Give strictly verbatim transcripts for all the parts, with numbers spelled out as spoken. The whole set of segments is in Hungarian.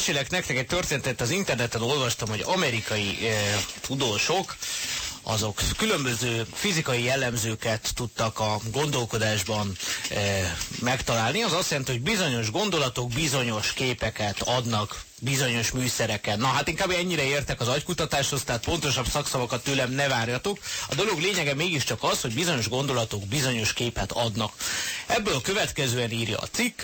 mesélek nektek egy történetet, az interneten olvastam, hogy amerikai eh, tudósok, azok különböző fizikai jellemzőket tudtak a gondolkodásban eh, megtalálni. Az azt jelenti, hogy bizonyos gondolatok bizonyos képeket adnak bizonyos műszereken. Na hát inkább ennyire értek az agykutatáshoz, tehát pontosabb szakszavakat tőlem ne várjatok. A dolog lényege mégiscsak az, hogy bizonyos gondolatok bizonyos képet adnak. Ebből következően írja a cikk,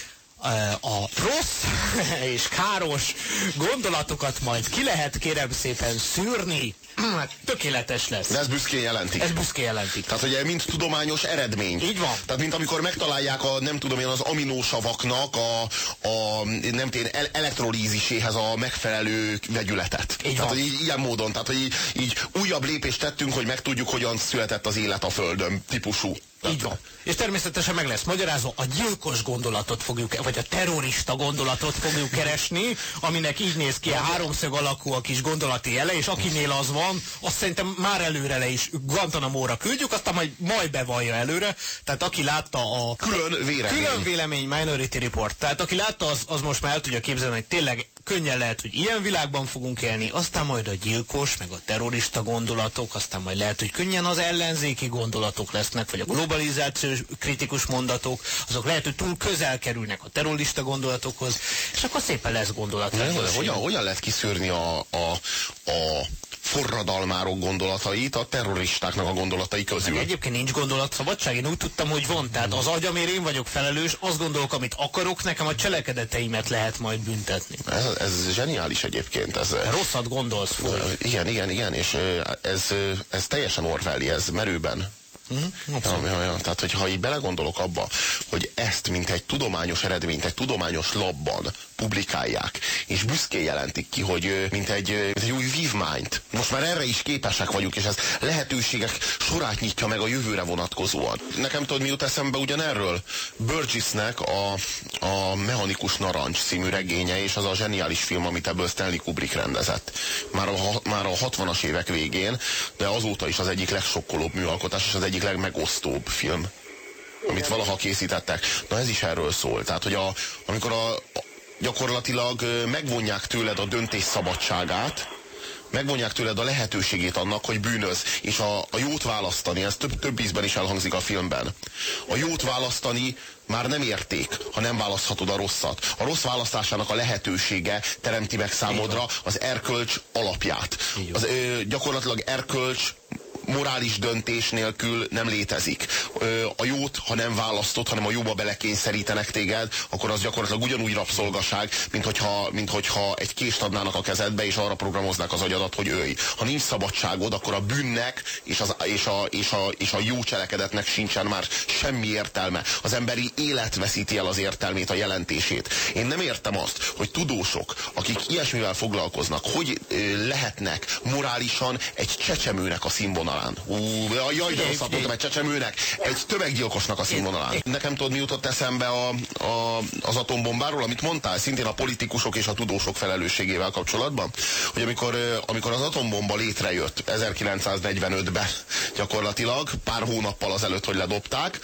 a rossz és káros gondolatokat majd ki lehet kérem szépen szűrni. Tökéletes lesz. De ez büszkén jelentik. Ez büszkén jelentik. Tehát, hogy mint tudományos eredmény. Így van. Tehát, mint amikor megtalálják a, nem tudom én, az aminósavaknak a, a nem tudom, elektrolíziséhez a megfelelő vegyületet. Így tehát, van. hogy így, ilyen módon, tehát, hogy így, így újabb lépést tettünk, hogy megtudjuk, hogyan született az élet a Földön, típusú. Így van. És természetesen meg lesz magyarázva, a gyilkos gondolatot fogjuk, vagy a terrorista gondolatot fogjuk keresni, aminek így néz ki a háromszög alakú a kis gondolati jele, és akinél az van, azt szerintem már előre le is Guantanamo-ra küldjük, aztán majd, majd bevallja előre. Tehát aki látta a külön vélemény, külön vélemény Minority Report, tehát aki látta, az, az most már el tudja képzelni, hogy tényleg könnyen lehet, hogy ilyen világban fogunk élni, aztán majd a gyilkos, meg a terrorista gondolatok, aztán majd lehet, hogy könnyen az ellenzéki gondolatok lesznek, vagy a globalizációs kritikus mondatok, azok lehet, hogy túl közel kerülnek a terrorista gondolatokhoz, és akkor szépen lesz gondolat. Hogyan, hogyan lehet kiszűrni a, a, a forradalmárok gondolatait a terroristáknak a gondolatai közül? Meg egyébként nincs gondolatszabadság, én úgy tudtam, hogy van. Tehát az agyamért én vagyok felelős, azt gondolok, amit akarok, nekem a cselekedeteimet lehet majd büntetni. Ez, ez zseniális egyébként. Ez, rosszat gondolsz, Fúj. Igen, igen, igen, és ez, ez teljesen Orwelli, ez merőben. Mm-hmm. Ja, ja, ja. Tehát, hogyha így belegondolok abba, hogy ezt, mint egy tudományos eredményt, egy tudományos labban publikálják, és büszkén jelentik ki, hogy mint egy, mint egy új vívmányt. Most már erre is képesek vagyunk, és ez lehetőségek sorát nyitja meg a jövőre vonatkozóan. Nekem tudod, mi jut eszembe ugyanerről? Burgessnek a, a Mechanikus Narancs című regénye, és az a zseniális film, amit ebből Stanley Kubrick rendezett. Már a, már a hatvanas évek végén, de azóta is az egyik legsokkolóbb műalkotás, és az egyik legmegosztóbb film, amit valaha készítettek. Na ez is erről szól. Tehát, hogy a, amikor a, a, gyakorlatilag megvonják tőled a döntés szabadságát, megvonják tőled a lehetőségét annak, hogy bűnöz, és a, a jót választani, ez több, több ízben is elhangzik a filmben. A jót választani már nem érték, ha nem választhatod a rosszat. A rossz választásának a lehetősége teremti meg számodra az erkölcs alapját. Az, ö, gyakorlatilag erkölcs morális döntés nélkül nem létezik. A jót, ha nem választod, hanem a jóba belekényszerítenek téged, akkor az gyakorlatilag ugyanúgy rabszolgaság, mint hogyha, mint hogyha egy kést adnának a kezedbe, és arra programoznák az agyadat, hogy ölj. Ha nincs szabadságod, akkor a bűnnek és, az, és, a, és, a, és a jó cselekedetnek sincsen már semmi értelme. Az emberi élet veszíti el az értelmét, a jelentését. Én nem értem azt, hogy tudósok, akik ilyesmivel foglalkoznak, hogy ö, lehetnek morálisan egy csecsemőnek a színvonalán. Ú, jaj, de rosszat mondtam, egy csecsemőnek, egy tömeggyilkosnak a színvonalán. Nekem tudod, mi jutott eszembe a, a, az atombombáról, amit mondtál, szintén a politikusok és a tudósok felelősségével kapcsolatban, hogy amikor, amikor az atombomba létrejött ezerkilencszáznegyvenötben gyakorlatilag, pár hónappal azelőtt, hogy ledobták,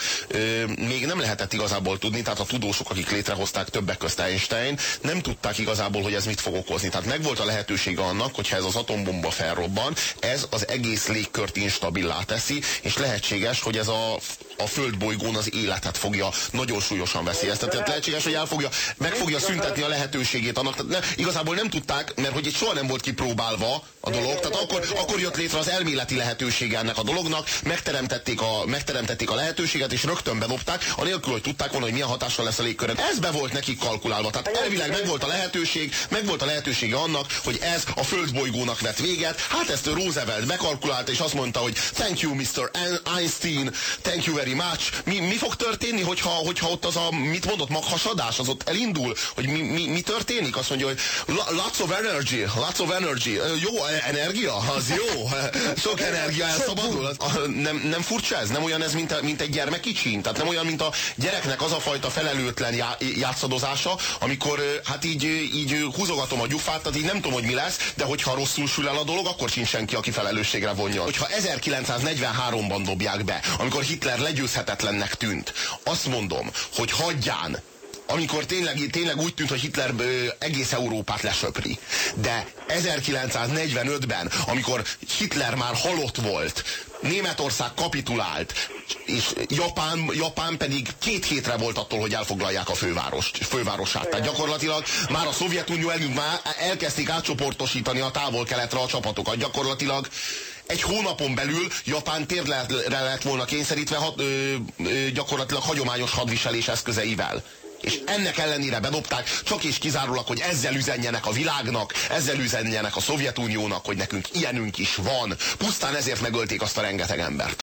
még nem lehetett igazából tudni, tehát a tudósok, akik létrehozták, többek közt Einstein, nem tudták igazából, hogy ez mit fog okozni. Tehát megvolt a lehetősége annak, hogyha ez az atombomba felrobban, ez az egész légkört instabilá teszi, és lehetséges, hogy ez a, a földbolygón az életet fogja nagyon súlyosan veszélyeztetni. Tehát lehetséges, hogy el fogja, meg fogja szüntetni a lehetőségét annak. Tehát ne, igazából nem tudták, mert hogy itt soha nem volt kipróbálva a dolog, tehát akkor, akkor jött létre az elméleti lehetősége ennek a dolognak, megteremtették a, megteremtették a lehetőséget, és rögtön bedobták, anélkül, hogy tudták volna, hogy milyen hatással lesz a légkörön. Ez be volt nekik kalkulálva. Tehát elvileg megvolt a lehetőség, megvolt a lehetősége annak, hogy ez a földbolygónak vett véget. Hát ezt Roosevelt bekalkulálta, és azt mondta, hogy thank you, mister Einstein, thank you very much. Mi, mi fog történni, hogyha, hogyha ott az a, mit mondott, maghasadás, az ott elindul, hogy mi, mi, mi történik? Azt mondja, hogy lots of energy, lots of energy. Jó, energia, az jó. Sok energia elszabadul. Nem, nem furcsa ez? Nem olyan ez, mint, a, mint egy gyermek kicsin? Tehát nem olyan, mint a gyereknek az a fajta felelőtlen já, játszadozása, amikor hát így, így húzogatom a gyufát, tehát így nem tudom, hogy mi lesz, de hogyha rosszul sül el a dolog, akkor sincs senki, aki felelősségre vonja. Hogyha ezerkilencszáznegyvenháromban dobják be, amikor Hitler legyőzhetetlennek tűnt, azt mondom, hogy hagyján amikor tényleg, tényleg úgy tűnt, hogy Hitler ö, egész Európát lesöpri. De ezerkilencszáznegyvenötben, amikor Hitler már halott volt, Németország kapitulált, és Japán, Japán pedig két hétre volt attól, hogy elfoglalják a fővárost, fővárosát. Tehát gyakorlatilag már a Szovjetunió előtt már elkezdték átcsoportosítani a távol-keletre a csapatokat. Gyakorlatilag egy hónapon belül Japán térre lett volna kényszerítve hat, ö, ö, gyakorlatilag hagyományos hadviselés eszközeivel. És ennek ellenére bedobták, csak és kizárólag, hogy ezzel üzenjenek a világnak, ezzel üzenjenek a Szovjetuniónak, hogy nekünk ilyenünk is van. Pusztán ezért megölték azt a rengeteg embert.